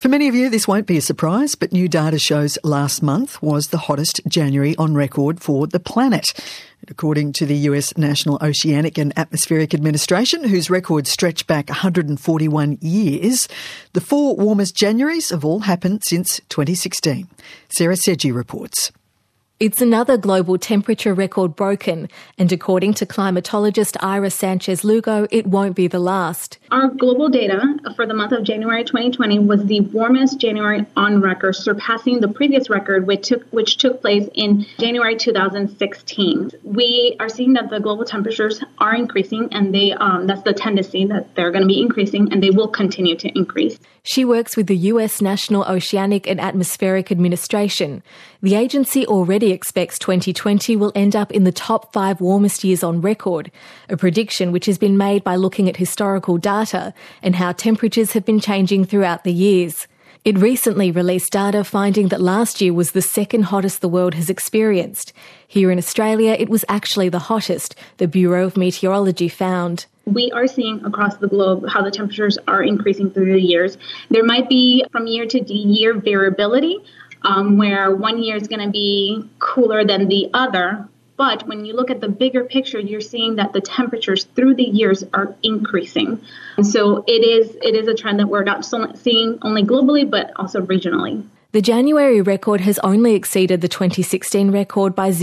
For many of you, this won't be a surprise, but new data shows last month was the hottest January on record for the planet. According to the US National Oceanic and Atmospheric Administration, whose records stretch back 141 years, the 4 warmest Januaries have all happened since 2016. Sarah Sedgey reports. It's another global temperature record broken, and according to climatologist Ira Sanchez-Lugo, it won't be the last. Our global data for the month of January 2020 was the warmest January on record, surpassing the previous record, which took place in January 2016. We are seeing that the global temperatures are increasing, and that's the tendency that they're going to be increasing, and they will continue to increase. She works with the US National Oceanic and Atmospheric Administration. The agency already expects 2020 will end up in the top 5 warmest years on record, a prediction which has been made by looking at historical data and how temperatures have been changing throughout the years. It recently released data finding that last year was the second hottest the world has experienced. Here in Australia, it was actually the hottest, the Bureau of Meteorology found. We are seeing across the globe how the temperatures are increasing through the years. There might be from year to year variability, where one year is going to be cooler than the other. But when you look at the bigger picture, you're seeing that the temperatures through the years are increasing. And so it is a trend that we're not seeing only globally, but also regionally. The January record has only exceeded the 2016 record by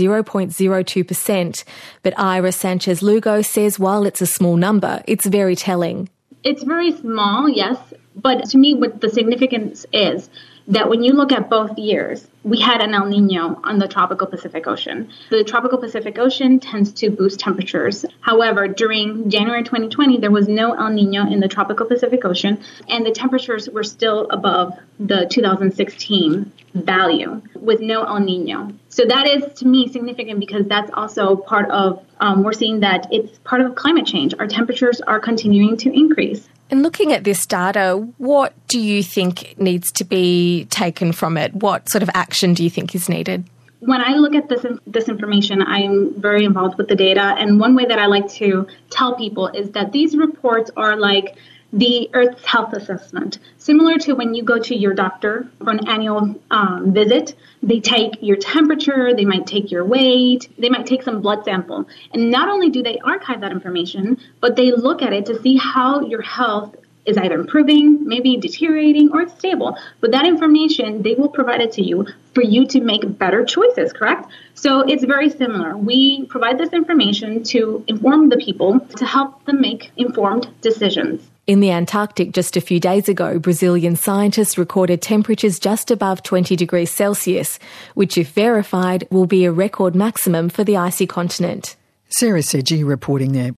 0.02%, but Ira Sanchez-Lugo says while it's a small number, it's very telling. It's very small, yes, but to me what the significance is that when you look at both years, we had an El Nino on the tropical Pacific Ocean. The tropical Pacific Ocean tends to boost temperatures. However, during January 2020, there was no El Nino in the tropical Pacific Ocean, and the temperatures were still above the 2016 value with no El Nino. So that is, to me, significant because that's also part of, we're seeing that it's part of climate change. Our temperatures are continuing to increase. And looking at this data, what do you think needs to be taken from it? What sort of action do you think is needed? When I look at this information, I am very involved with the data. And one way that I like to tell people is that these reports are like the Earth's health assessment. Similar to when you go to your doctor for an annual visit, they take your temperature, they might take your weight, they might take some blood sample. And not only do they archive that information, but they look at it to see how your health is either improving, maybe deteriorating, or it's stable. But that information, they will provide it to you for you to make better choices, correct? So it's very similar. We provide this information to inform the people, to help them make informed decisions. In the Antarctic just a few days ago, Brazilian scientists recorded temperatures just above 20 degrees Celsius, which, if verified, will be a record maximum for the icy continent. Sarah Sedgey reporting there.